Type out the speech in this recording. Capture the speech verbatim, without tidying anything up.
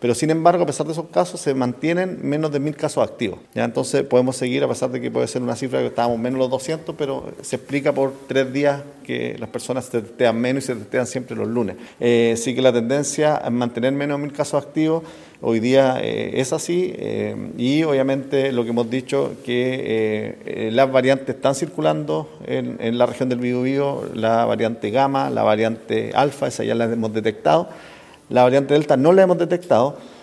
Pero sin embargo, a pesar de esos casos, se mantienen menos de mil casos activos. ¿Ya? Entonces podemos seguir, a pesar de que puede ser una cifra que estábamos menos de los doscientos, pero se explica por tres días que las personas se testean menos y se testean siempre los lunes. Eh, sí que la tendencia a mantener menos de mil casos activos hoy día eh, es así eh, y obviamente lo que hemos dicho que eh, eh, las variantes están circulando en, en la región del Biobío, la variante Gamma, la variante Alfa, esa ya la hemos detectado, la variante Delta no la hemos detectado.